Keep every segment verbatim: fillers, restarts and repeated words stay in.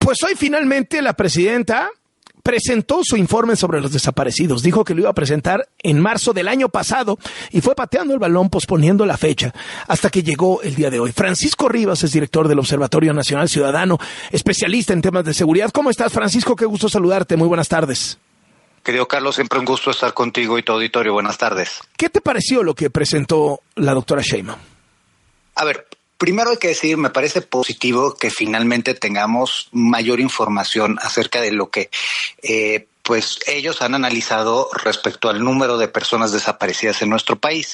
pues hoy finalmente la presidenta presentó su informe sobre los desaparecidos. Dijo que lo iba a presentar en marzo del año pasado y fue pateando el balón, posponiendo la fecha hasta que llegó el día de hoy. Francisco Rivas es director del Observatorio Nacional Ciudadano, especialista en temas de seguridad. ¿Cómo estás, Francisco? Qué gusto saludarte. Muy buenas tardes. Querido Carlos, siempre un gusto estar contigo y tu auditorio. Buenas tardes. ¿Qué te pareció lo que presentó la doctora Sheinbaum? A ver, primero hay que decir, me parece positivo que finalmente tengamos mayor información acerca de lo que eh, pues ellos han analizado respecto al número de personas desaparecidas en nuestro país.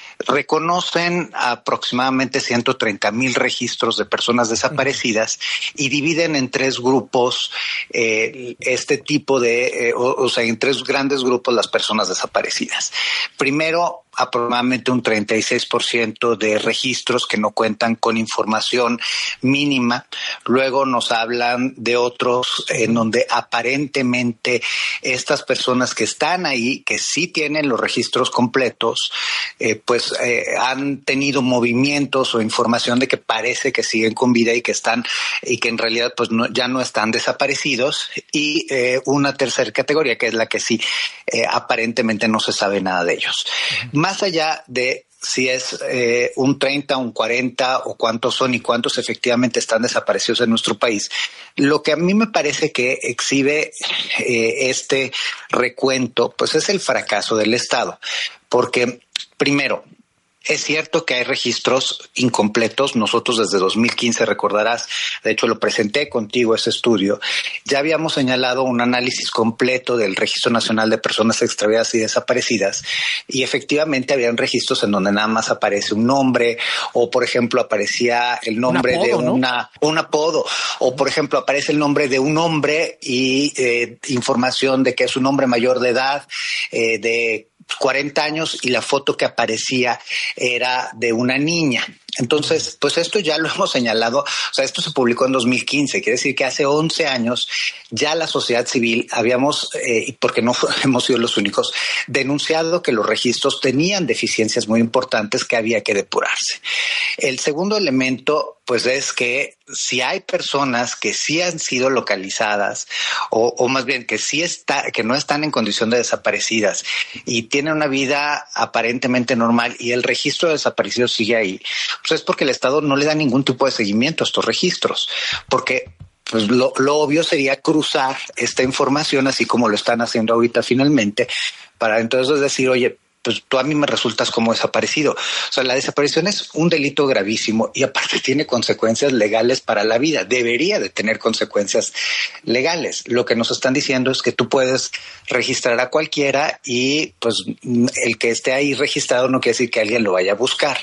Reconocen aproximadamente ciento treinta mil registros de personas desaparecidas y dividen en tres grupos eh, este tipo de, eh, o, o sea, en tres grandes grupos las personas desaparecidas. Primero, aproximadamente un treinta y seis por ciento de registros que no cuentan con información mínima. Luego nos hablan de otros en donde aparentemente estas personas que están ahí, que sí tienen los registros completos, eh, pues eh, han tenido movimientos o información de que parece que siguen con vida y que están y que en realidad pues no, ya no están desaparecidos. Y eh, una tercera categoría que es la que sí eh, aparentemente no se sabe nada de ellos. Más allá de si es eh, un treinta, un cuarenta o cuántos son y cuántos efectivamente están desaparecidos en nuestro país, lo que a mí me parece que exhibe eh, este recuento, pues es el fracaso del Estado. Porque, primero, es cierto que hay registros incompletos. Nosotros desde dos mil quince, recordarás, de hecho lo presenté contigo ese estudio, ya habíamos señalado un análisis completo del Registro Nacional de Personas Extraviadas y Desaparecidas y efectivamente habían registros en donde nada más aparece un nombre o, por ejemplo, aparecía el nombre un apodo, de una, ¿no? un apodo o, por ejemplo, aparece el nombre de un hombre y eh, información de que es un hombre mayor de edad, eh, de cuarenta años y la foto que aparecía era de una niña. Entonces, pues esto ya lo hemos señalado, o sea, esto se publicó en dos mil quince, quiere decir que hace once años ya la sociedad civil habíamos, eh, porque no hemos sido los únicos, denunciado que los registros tenían deficiencias muy importantes que había que depurarse. El segundo elemento, pues es que si hay personas que sí han sido localizadas o, o más bien que sí está, que no están en condición de desaparecidas y tienen una vida aparentemente normal y el registro de desaparecidos sigue ahí, pues es porque el Estado no le da ningún tipo de seguimiento a estos registros, porque pues lo, lo obvio sería cruzar esta información así como lo están haciendo ahorita finalmente para entonces decir, oye, pues tú a mí me resultas como desaparecido. O sea, la desaparición es un delito gravísimo y aparte tiene consecuencias legales para la vida. Debería de tener consecuencias legales. Lo que nos están diciendo es que tú puedes registrar a cualquiera y pues el que esté ahí registrado no quiere decir que alguien lo vaya a buscar.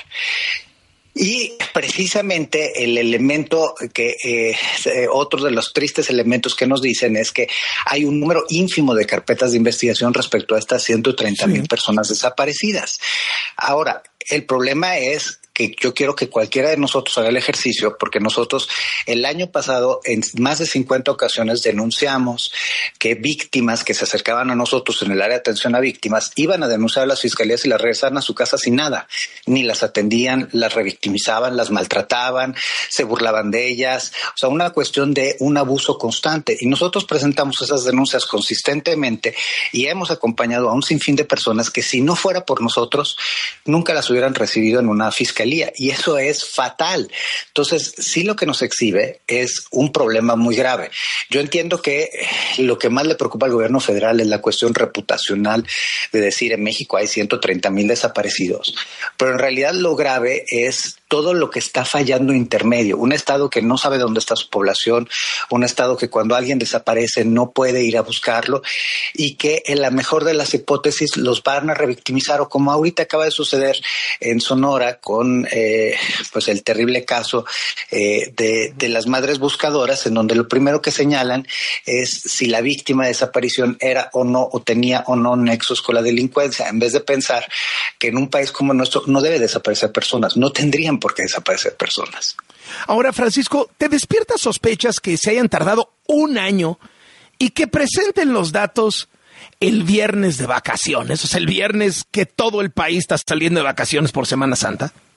Y precisamente el elemento que, eh, otro de los tristes elementos que nos dicen es que hay un número ínfimo de carpetas de investigación respecto a estas ciento treinta mil sí. personas desaparecidas. Ahora, el problema es que yo quiero que cualquiera de nosotros haga el ejercicio, porque nosotros el año pasado en más de cincuenta ocasiones denunciamos que víctimas que se acercaban a nosotros en el área de atención a víctimas iban a denunciar a las fiscalías y las regresaban a su casa sin nada, ni las atendían, las revictimizaban, las maltrataban, se burlaban de ellas, o sea, una cuestión de un abuso constante. Y nosotros presentamos esas denuncias consistentemente y hemos acompañado a un sinfín de personas que si no fuera por nosotros nunca las hubieran recibido en una fiscalía. Y eso es fatal. Entonces, sí, lo que nos exhibe es un problema muy grave. Yo entiendo que lo que más le preocupa al gobierno federal es la cuestión reputacional de decir en México hay ciento treinta mil desaparecidos, pero en realidad lo grave es todo lo que está fallando intermedio. Un estado que no sabe dónde está su población, un estado que cuando alguien desaparece no puede ir a buscarlo y que en la mejor de las hipótesis los van a revictimizar, o como ahorita acaba de suceder en Sonora con eh, pues el terrible caso eh, de, de las madres buscadoras, en donde lo primero que señalan es si la víctima de desaparición era o no, o tenía o no nexos con la delincuencia, en vez de pensar que en un país como nuestro no debe desaparecer personas, no tendrían por qué desaparecer personas. Ahora, Francisco, ¿te despiertas sospechas que se hayan tardado un año y que presenten los datos el viernes de vacaciones? O sea, el viernes que todo el país está saliendo de vacaciones por Semana Santa.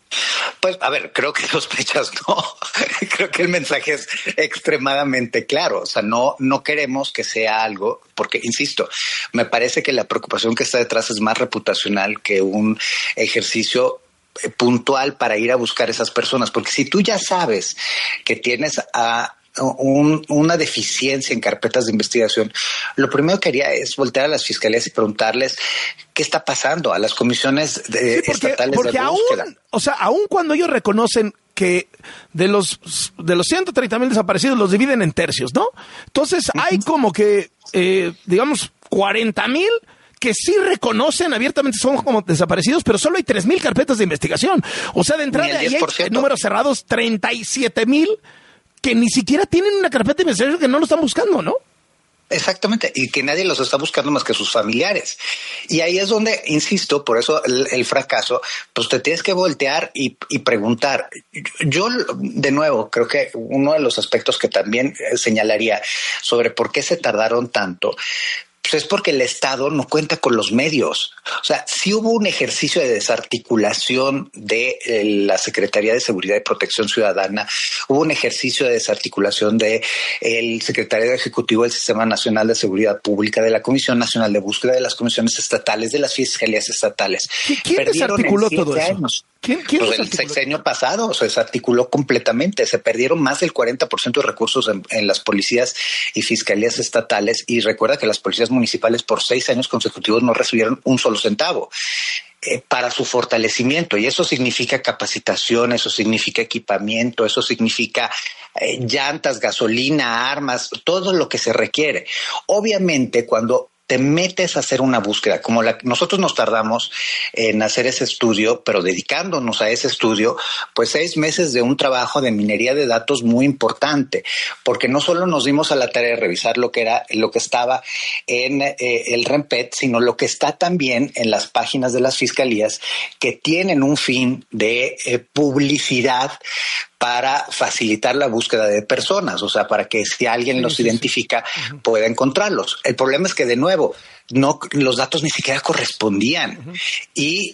Pues, a ver, creo que sospechas no. Creo que el mensaje es extremadamente claro. O sea, no, no queremos que sea algo, porque, insisto, me parece que la preocupación que está detrás es más reputacional que un ejercicio puntual para ir a buscar esas personas. Porque si tú ya sabes que tienes a Un, una deficiencia en carpetas de investigación, lo primero que haría es voltear a las fiscalías y preguntarles qué está pasando a las comisiones de, sí, porque, estatales porque de búsqueda. Aún, o sea, aún cuando ellos reconocen que de los de los ciento treinta mil desaparecidos los dividen en tercios, ¿no? Entonces uh-huh. hay como que, eh, digamos, cuarenta mil que sí reconocen abiertamente son como desaparecidos, pero solo hay tres mil carpetas de investigación. O sea, de entrada ahí hay números cerrados treinta y siete mil que ni siquiera tienen una carpeta de investigación, que no lo están buscando, ¿no? Exactamente, y que nadie los está buscando más que sus familiares. Y ahí es donde, insisto, por eso el, el fracaso, pues te tienes que voltear y, y preguntar. Yo, de nuevo, creo que uno de los aspectos que también señalaría sobre por qué se tardaron tanto, pues es porque el Estado no cuenta con los medios. O sea, sí hubo un ejercicio de desarticulación de eh, la Secretaría de Seguridad y Protección Ciudadana, hubo un ejercicio de desarticulación de el Secretariado Ejecutivo del Sistema Nacional de Seguridad Pública, de la Comisión Nacional de Búsqueda, de las comisiones estatales, de las fiscalías estatales. ¿Quién desarticuló todo eso? Años. ¿Quién, quién pues el sexenio pasado se desarticuló completamente. Se perdieron más del cuarenta por ciento de recursos en, en las policías y fiscalías estatales. Y recuerda que las policías municipales por seis años consecutivos no recibieron un solo centavo eh, para su fortalecimiento. Y eso significa capacitación, eso significa equipamiento, eso significa eh, llantas, gasolina, armas, todo lo que se requiere. Obviamente, cuando te metes a hacer una búsqueda, como la nosotros nos tardamos en hacer ese estudio, pero dedicándonos a ese estudio, pues seis meses de un trabajo de minería de datos muy importante, porque no solo nos dimos a la tarea de revisar lo que era, lo que estaba en eh, el REMPET, sino lo que está también en las páginas de las fiscalías que tienen un fin de eh, publicidad para facilitar la búsqueda de personas, o sea, para que si alguien sí, los sí, identifica, sí. Uh-huh. pueda encontrarlos. El problema es que, de nuevo, no, los datos ni siquiera correspondían. Uh-huh. Y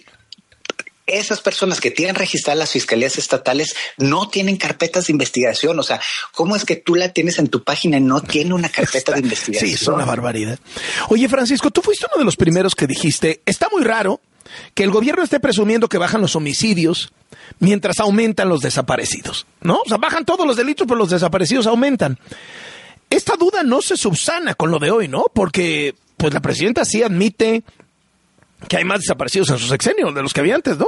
esas personas que tienen registradas las fiscalías estatales no tienen carpetas de investigación. O sea, ¿cómo es que tú la tienes en tu página y no tiene una carpeta de investigación? Sí, es una barbaridad. Oye, Francisco, tú fuiste uno de los primeros que dijiste, está muy raro que el gobierno esté presumiendo que bajan los homicidios mientras aumentan los desaparecidos, ¿no? O sea, bajan todos los delitos, pero los desaparecidos aumentan. Esta duda no se subsana con lo de hoy, ¿no? Porque, pues, la presidenta sí admite que hay más desaparecidos en su sexenio de los que había antes, ¿no?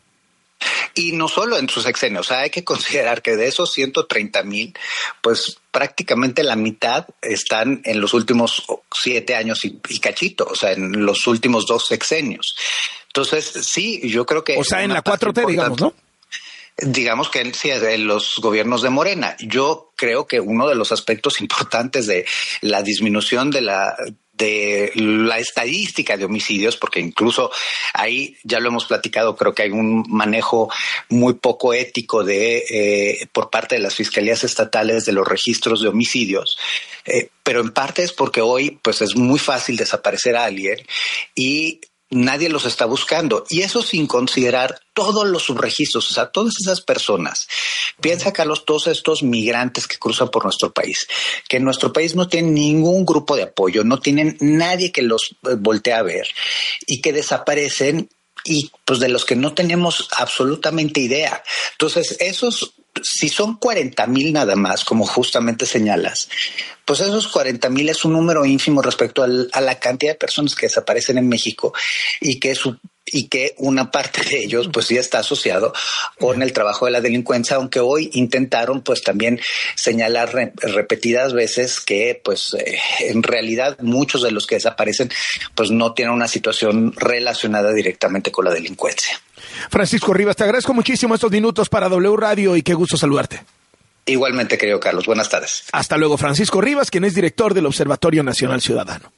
Y no solo en su sexenio, o sea, hay que considerar que de esos ciento treinta mil, pues prácticamente la mitad están en los últimos siete años y, y cachito, o sea, en los últimos dos sexenios. Entonces, sí, yo creo que... O sea, en la cuatro T, digamos, ¿no? Digamos que sí, en los gobiernos de Morena. Yo creo que uno de los aspectos importantes de la disminución de la... de la estadística de homicidios, porque incluso ahí ya lo hemos platicado, creo que hay un manejo muy poco ético de eh, por parte de las fiscalías estatales de los registros de homicidios, eh, pero en parte es porque hoy pues es muy fácil desaparecer a alguien y nadie los está buscando, y eso sin considerar todos los subregistros, o sea, todas esas personas. Piensa, Carlos, todos estos migrantes que cruzan por nuestro país, que en nuestro país no tienen ningún grupo de apoyo, no tienen nadie que los voltee a ver y que desaparecen, y pues de los que no tenemos absolutamente idea. Entonces, esos, si son cuarenta mil nada más, como justamente señalas, pues esos cuarenta mil es un número ínfimo respecto al, a la cantidad de personas que desaparecen en México, y que su y que una parte de ellos pues sí está asociado con el trabajo de la delincuencia, aunque hoy intentaron pues también señalar re, repetidas veces que pues eh, en realidad muchos de los que desaparecen pues no tienen una situación relacionada directamente con la delincuencia. Francisco Rivas, te agradezco muchísimo estos minutos para W Radio y qué gusto saludarte. Igualmente, querido Carlos, buenas tardes. Hasta luego, Francisco Rivas, quien es director del Observatorio Nacional Ciudadano.